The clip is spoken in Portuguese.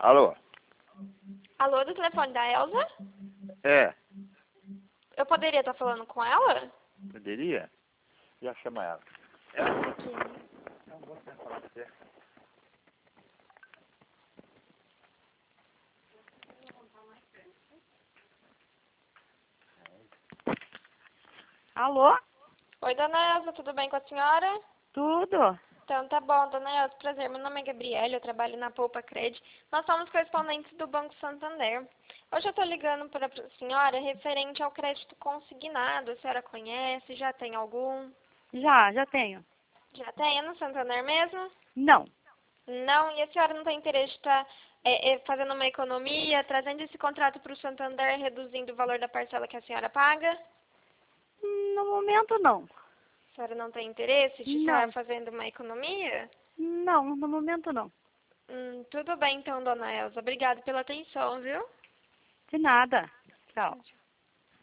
Alô? Alô, do telefone da Elza? É, Eu poderia estar falando com ela? poderia? Já chama ela. Aqui. Não vou falar com você. Alô? Oi, dona Elza, tudo bem com a senhora? Tudo? Então tá bom, dona Elza, prazer. Meu nome é Gabriela, eu trabalho na Poupa Cred. Nós somos correspondentes do Banco Santander. Hoje eu tô ligando para a senhora referente ao crédito consignado. A senhora conhece? Já tem algum? Já tenho. Já tem? É no Santander mesmo? Não, Não, e a senhora não tem interesse de estar fazendo uma economia, trazendo esse contrato para o Santander, reduzindo o valor da parcela que a senhora paga? no momento não. A senhora não tem interesse de estar Não, fazendo uma economia? não, no momento não. Tudo bem então, dona Elza. Obrigada pela atenção, viu? De nada. Tchau.